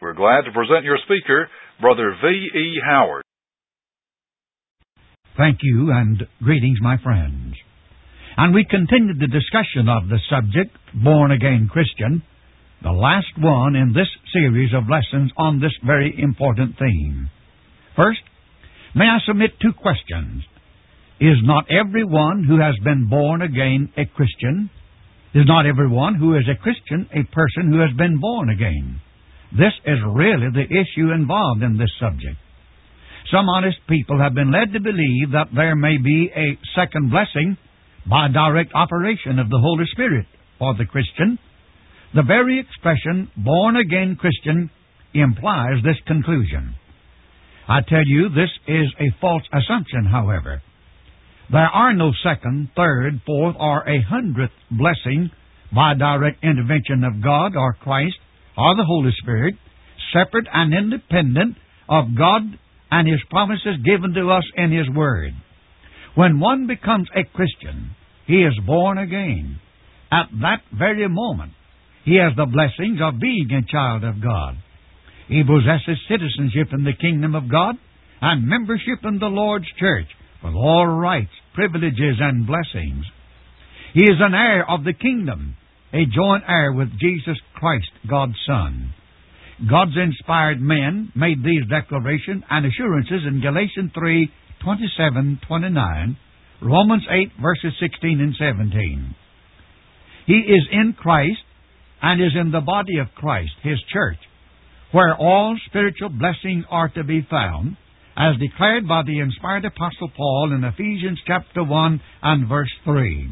We're glad to present your speaker, Brother V.E. Howard. Thank you, and greetings, my friends. And we continued the discussion of the subject, Born-Again Christian, the last one in this series of lessons on this very important theme. First, may I submit two questions. Is not everyone who has been born again a Christian? Is not everyone who is a Christian a person who has been born again? This is really the issue involved in this subject. Some honest people have been led to believe that there may be a second blessing by direct operation of the Holy Spirit for the Christian. The very expression, born-again Christian, implies this conclusion. I tell you, this is a false assumption, however. There are no second, third, fourth, or 100th blessing by direct intervention of God or Christ or the Holy Spirit, separate and independent of God and His promises given to us in His Word. When one becomes a Christian, he is born again. At that very moment, he has the blessings of being a child of God. He possesses citizenship in the kingdom of God and membership in the Lord's church with all rights, privileges, and blessings. He is an heir of the kingdom, a joint heir with Jesus Christ, God's Son. God's inspired men made these declarations and assurances in Galatians 3:27-29, Romans 8, verses 16 and 17. He is in Christ and is in the body of Christ, His church, where all spiritual blessings are to be found, as declared by the inspired Apostle Paul in Ephesians chapter 1 and verse 3.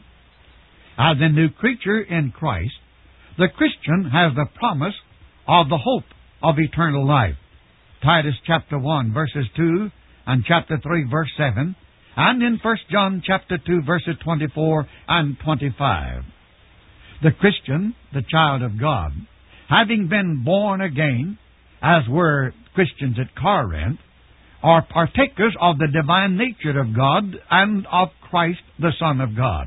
As a new creature in Christ, the Christian has the promise of the hope of eternal life. Titus chapter 1 verses 2 and chapter 3 verse 7, and in 1 John chapter 2 verses 24 and 25. The Christian, the child of God, having been born again, as were Christians at Corinth, are partakers of the divine nature of God and of Christ, the Son of God.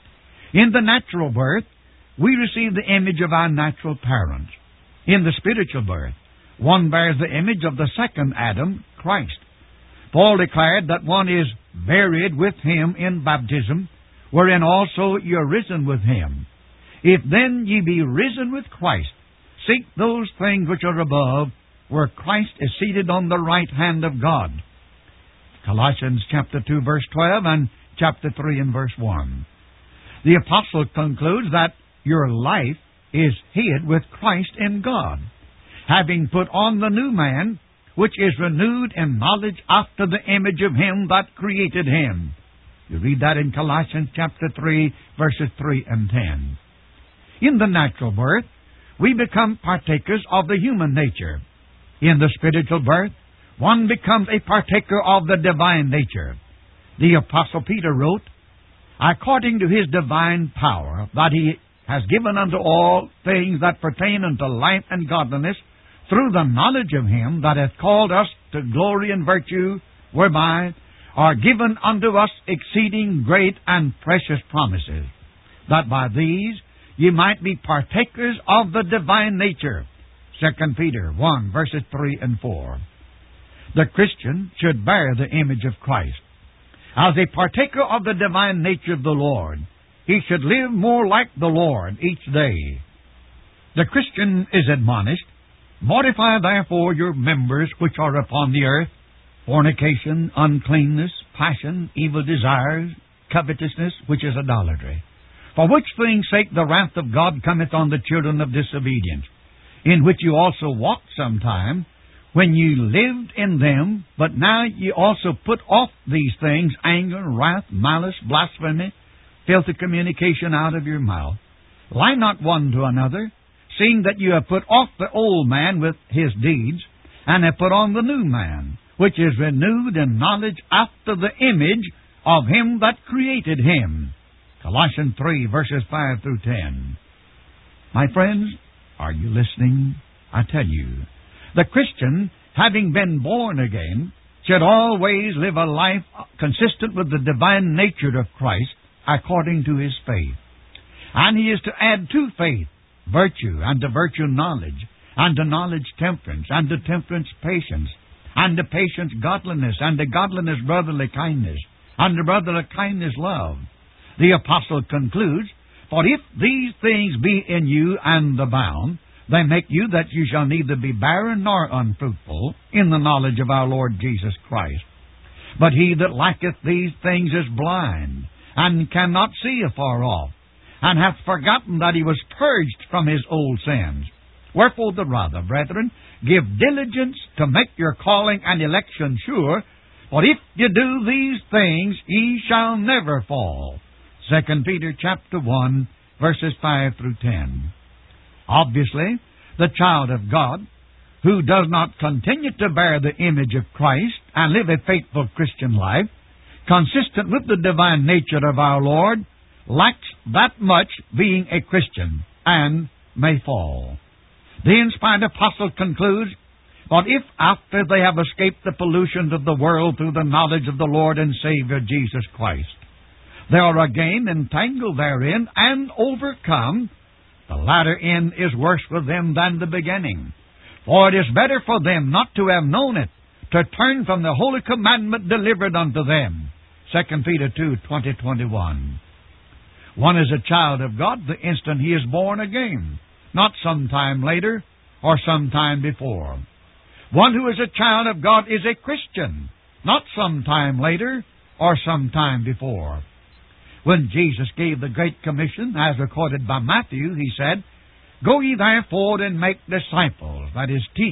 In the natural birth, we receive the image of our natural parents. In the spiritual birth, one bears the image of the second Adam, Christ. Paul declared that one is buried with Him in baptism, wherein also ye are risen with Him. If then ye be risen with Christ, seek those things which are above, where Christ is seated on the right hand of God. Colossians chapter 2 verse 12 and chapter 3 and verse 1. The apostle concludes that your life is hid with Christ in God, having put on the new man, which is renewed in knowledge after the image of Him that created him. You read that in Colossians chapter 3, verses 3 and 10. In the natural birth, we become partakers of the human nature. In the spiritual birth, one becomes a partaker of the divine nature. The Apostle Peter wrote, according to His divine power, that He has given unto all things that pertain unto life and godliness, through the knowledge of Him that hath called us to glory and virtue, whereby are given unto us exceeding great and precious promises, that by these ye might be partakers of the divine nature. 2 Peter 1, verses 3 and 4. The Christian should bear the image of Christ. As a partaker of the divine nature of the Lord, he should live more like the Lord each day. The Christian is admonished, mortify therefore your members which are upon the earth, fornication, uncleanness, passion, evil desires, covetousness, which is idolatry. For which things' sake the wrath of God cometh on the children of disobedience, in which you also walked sometime, when ye lived in them, but now ye also put off these things, anger, wrath, malice, blasphemy, filthy communication out of your mouth. Lie not one to another, seeing that you have put off the old man with his deeds, and have put on the new man, which is renewed in knowledge after the image of Him that created him. Colossians 3, verses 5 through 10. My friends, are you listening? I tell you, the Christian, having been born again, should always live a life consistent with the divine nature of Christ according to his faith. And he is to add to faith virtue, and to virtue knowledge, and to knowledge temperance, and to temperance patience, and to patience godliness, and to godliness brotherly kindness, and to brotherly kindness love. The apostle concludes, For if these things be in you and abound, they make you that you shall neither be barren nor unfruitful in the knowledge of our Lord Jesus Christ. But he that lacketh these things is blind, and cannot see afar off, and hath forgotten that he was purged from his old sins. Wherefore the rather, brethren, give diligence to make your calling and election sure, for if you do these things, ye shall never fall. 2 Peter chapter 1, verses 5 through 10. Obviously, the child of God, who does not continue to bear the image of Christ and live a faithful Christian life, consistent with the divine nature of our Lord, lacks that much being a Christian, and may fall. The inspired apostle concludes, But if after they have escaped the pollutions of the world through the knowledge of the Lord and Savior Jesus Christ, they are again entangled therein and overcome, the latter end is worse for them than the beginning. For it is better for them not to have known it, to turn from the holy commandment delivered unto them. 2 Peter 2, 20-21. One is a child of God the instant he is born again, not sometime later or sometime before. One who is a child of God is a Christian, not sometime later or sometime before. When Jesus gave the Great Commission, as recorded by Matthew, he said, Go ye therefore and make disciples, that is, teach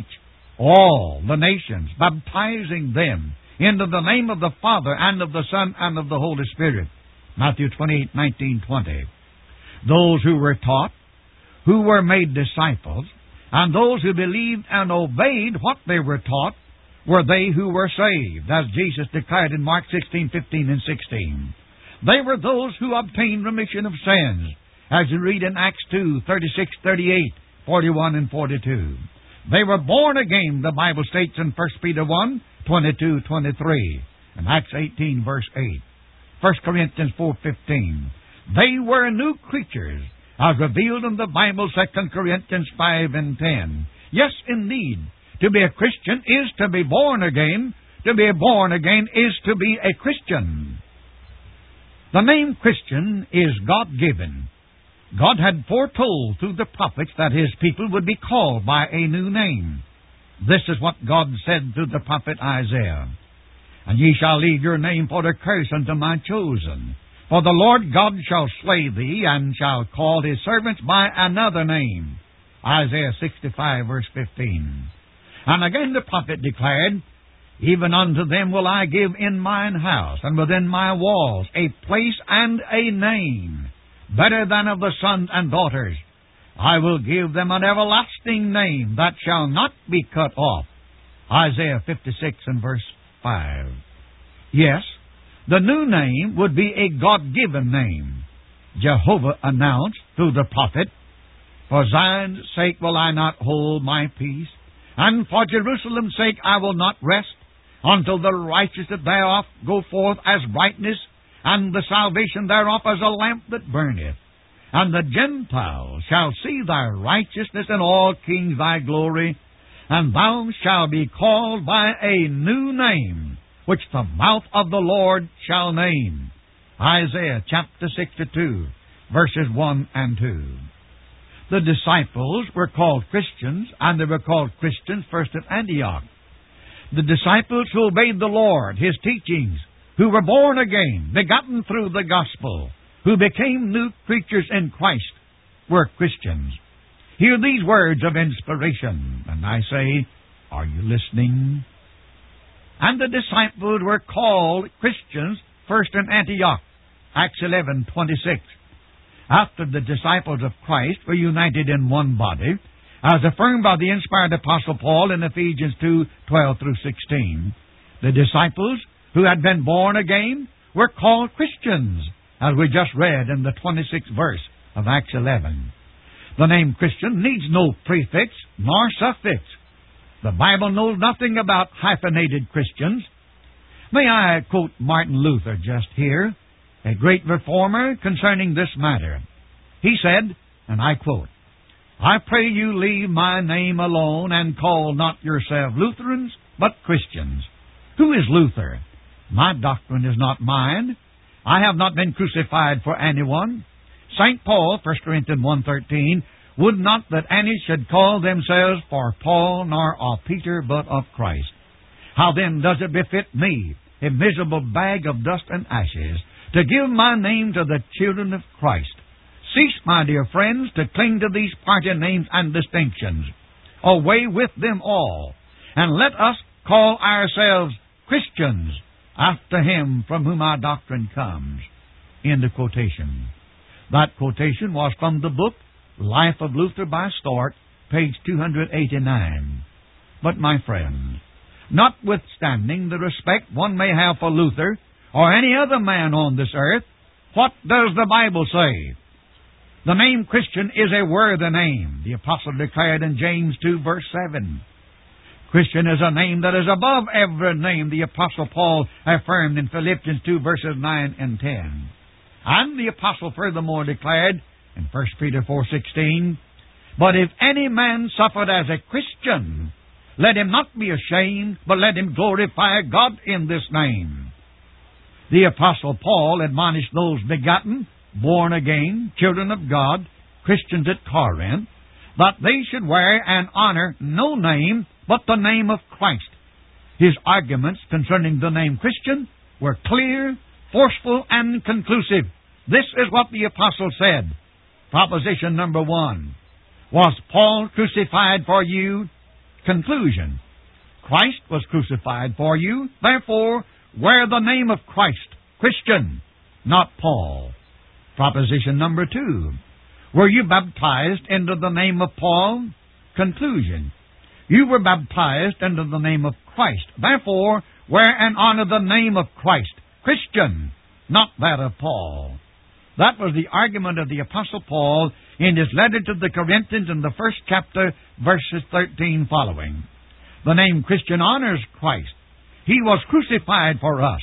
all the nations, baptizing them into the name of the Father, and of the Son, and of the Holy Spirit. Matthew 28:19-20. Those who were taught, who were made disciples, and those who believed and obeyed what they were taught, were they who were saved, as Jesus declared in Mark 16:15 and 16. They were those who obtained remission of sins, as you read in Acts 2, 36, 38, 41, and 42. They were born again, the Bible states in 1 Peter 1, 22, 23, and Acts 18, verse 8. 1 Corinthians 4:15. They were new creatures, as revealed in the Bible, 2 Corinthians 5 and 10. Yes, indeed, to be a Christian is to be born again. To be born again is to be a Christian. The name Christian is God-given. God had foretold through the prophets that His people would be called by a new name. This is what God said through the prophet Isaiah. And ye shall leave your name for a curse unto my chosen. For the Lord God shall slay thee, and shall call His servants by another name. Isaiah 65, verse 15. And again the prophet declared, Even unto them will I give in mine house, and within my walls, a place and a name, better than of the sons and daughters. I will give them an everlasting name that shall not be cut off. Isaiah 56 and verse 5. Yes, the new name would be a God-given name. Jehovah announced through the prophet, For Zion's sake will I not hold my peace, and for Jerusalem's sake I will not rest, until the righteousness thereof go forth as brightness, and the salvation thereof as a lamp that burneth. And the Gentiles shall see thy righteousness, and all kings thy glory, and thou shalt be called by a new name, which the mouth of the Lord shall name. Isaiah chapter 62, verses 1 and 2. The disciples were called Christians, and they were called Christians first at Antioch. The disciples who obeyed the Lord, His teachings, who were born again, begotten through the gospel, who became new creatures in Christ, were Christians. Hear these words of inspiration, and I say, are you listening? And the disciples were called Christians first in Antioch, Acts 11:26. After the disciples of Christ were united in one body, as affirmed by the inspired Apostle Paul in Ephesians 2:12 through 16, the disciples who had been born again were called Christians, as we just read in the 26th verse of Acts 11. The name Christian needs no prefix nor suffix. The Bible knows nothing about hyphenated Christians. May I quote Martin Luther just here, a great reformer, concerning this matter. He said, and I quote, I pray you leave my name alone, and call not yourselves Lutherans, but Christians. Who is Luther? My doctrine is not mine. I have not been crucified for anyone. St. Paul, 1 Corinthians 1:13, would not that any should call themselves for Paul, nor of Peter, but of Christ. How then does it befit me, a miserable bag of dust and ashes, to give my name to the children of Christ? Cease, my dear friends, to cling to these party names and distinctions. Away with them all, and let us call ourselves Christians, after him from whom our doctrine comes. End of quotation. That quotation was from the book Life of Luther by Storch, page 289. But, my friends, notwithstanding the respect one may have for Luther or any other man on this earth, what does the Bible say? The name Christian is a worthy name, the Apostle declared in James 2, verse 7. Christian is a name that is above every name, the Apostle Paul affirmed in Philippians 2, verses 9 and 10. And the Apostle furthermore declared in 1 Peter 4:16, But if any man suffered as a Christian, let him not be ashamed, but let him glorify God in this name. The Apostle Paul admonished those begotten, born again, children of God, Christians at Corinth, that they should wear and honor no name but the name of Christ. His arguments concerning the name Christian were clear, forceful, and conclusive. This is what the Apostle said. Proposition number 1. Was Paul crucified for you? Conclusion. Christ was crucified for you. Therefore, wear the name of Christ, Christian, not Paul. Proposition number 2. Were you baptized into the name of Paul? Conclusion. You were baptized into the name of Christ. Therefore, wear and honor the name of Christ, Christian, not that of Paul. That was the argument of the Apostle Paul in his letter to the Corinthians in the 1st chapter, verses 13 following. The name Christian honors Christ. He was crucified for us.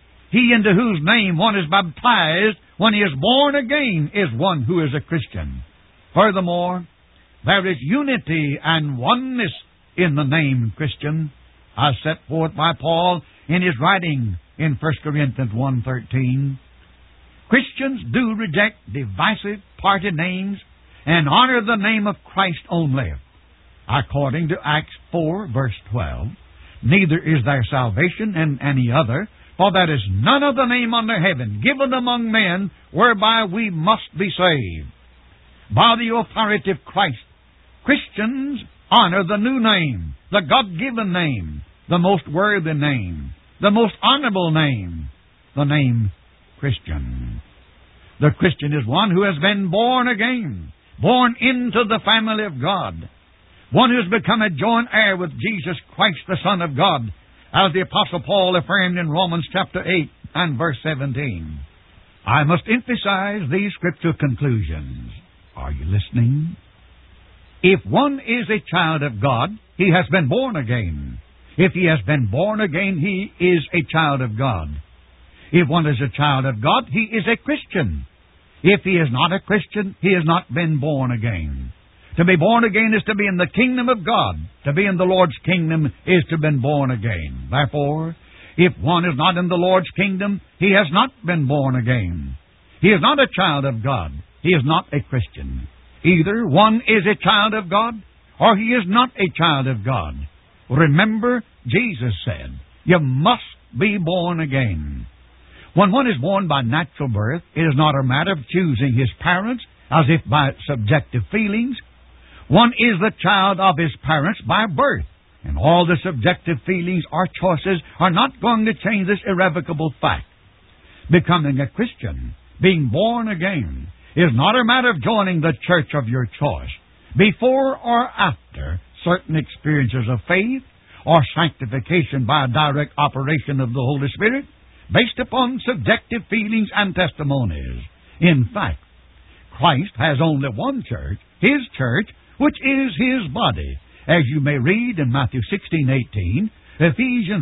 He into whose name one is baptized when he is born again is one who is a Christian. Furthermore, there is unity and oneness in the name Christian, as set forth by Paul in his writing in 1 Corinthians 1:13. Christians do reject divisive party names and honor the name of Christ only. According to Acts 4, verse 12, neither is there salvation in any other, for there is none other name under heaven given among men whereby we must be saved. By the authority of Christ, Christians honor the new name, the God-given name, the most worthy name, the most honorable name, the name Christian. The Christian is one who has been born again, born into the family of God, one who has become a joint heir with Jesus Christ, the Son of God, as the Apostle Paul affirmed in Romans chapter 8 and verse 17. I must emphasize these scripture conclusions. Are you listening? If one is a child of God, he has been born again. If he has been born again, he is a child of God. If one is a child of God, he is a Christian. If he is not a Christian, he has not been born again. To be born again is to be in the kingdom of God. To be in the Lord's kingdom is to have been born again. Therefore, if one is not in the Lord's kingdom, he has not been born again. He is not a child of God. He is not a Christian. Either one is a child of God, or he is not a child of God. Remember, Jesus said, you must be born again. When one is born by natural birth, it is not a matter of choosing his parents as if by subjective feelings. One is the child of his parents by birth, and all the subjective feelings or choices are not going to change this irrevocable fact. Becoming a Christian, being born again, is not a matter of joining the church of your choice before or after certain experiences of faith or sanctification by a direct operation of the Holy Spirit based upon subjective feelings and testimonies. In fact, Christ has only one church, His church, which is His body, as you may read in Matthew 16:18, Ephesians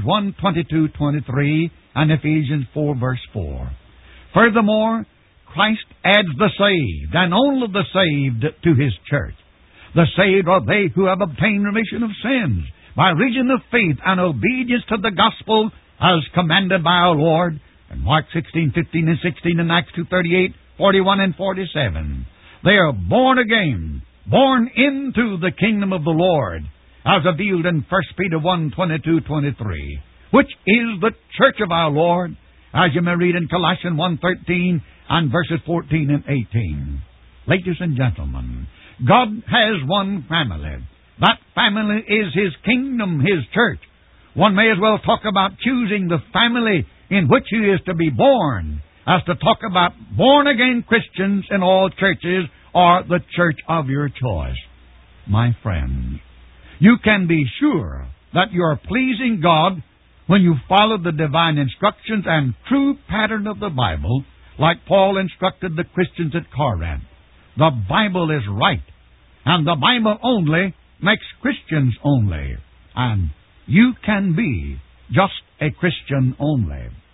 1:22-23, and Ephesians 4, verse 4. Furthermore, Christ adds the saved, and only the saved, to His church. The saved are they who have obtained remission of sins by reason of faith and obedience to the gospel as commanded by our Lord in Mark 16, 15, and 16, and Acts 2, 38, 41, and 47. They are born again, born into the kingdom of the Lord, as revealed in 1 Peter 1, 22, 23, which is the church of our Lord, as you may read in Colossians 1, 13, and verses 14 and 18. Ladies and gentlemen, God has one family. That family is His kingdom, His church. One may as well talk about choosing the family in which He is to be born as to talk about born-again Christians in all churches or the church of your choice. My friends, you can be sure that you are pleasing God when you follow the divine instructions and true pattern of the Bible, like Paul instructed the Christians at Corinth. The Bible is right, and the Bible only makes Christians only, and you can be just a Christian only.